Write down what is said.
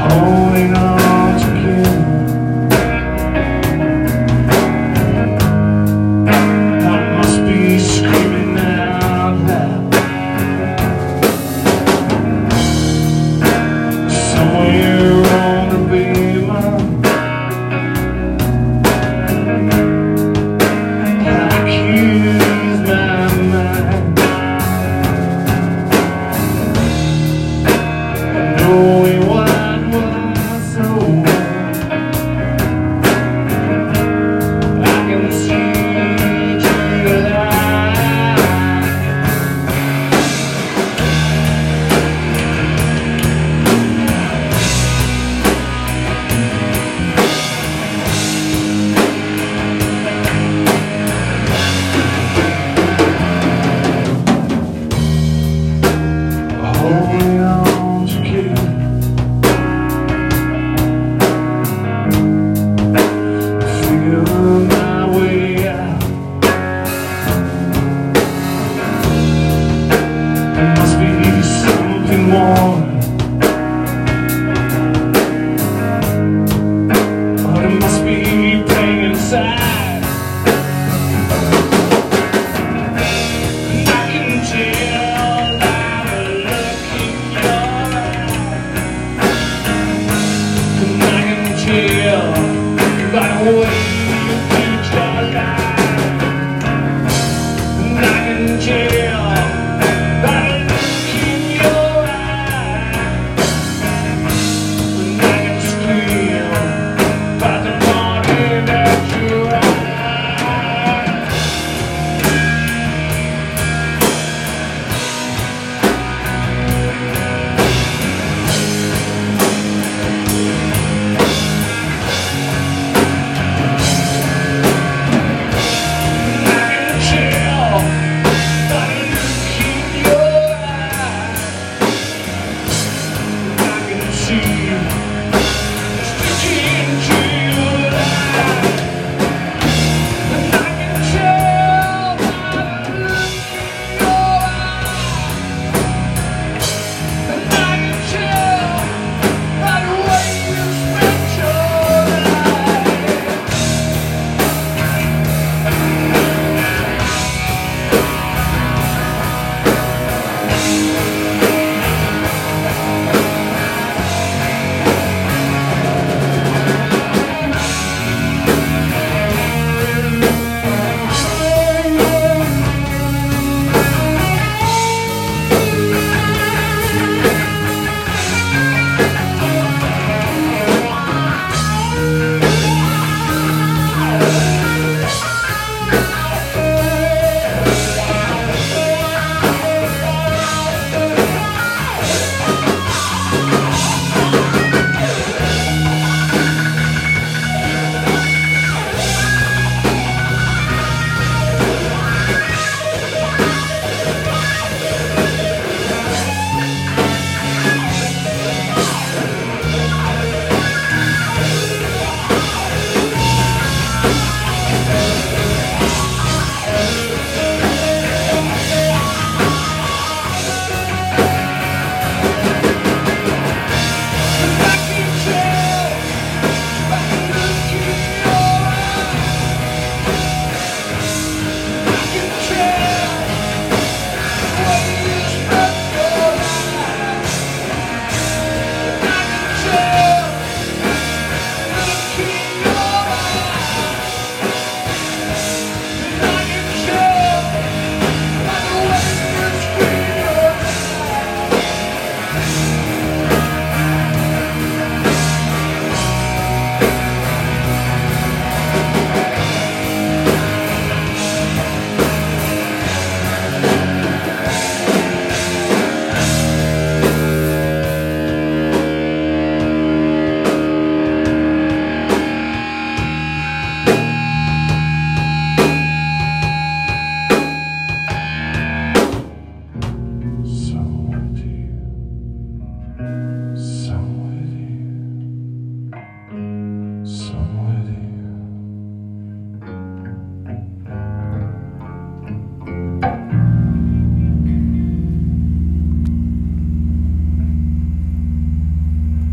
holding on to you. I must be screaming out loud. Somewhere on the pavement, I accuse my mind, knowing what was so. I can see through the light. Holding on to you. Figure my way out. There must be something more, or there must be pain inside. And I can tell by the look in your eyes, and I can tell by the way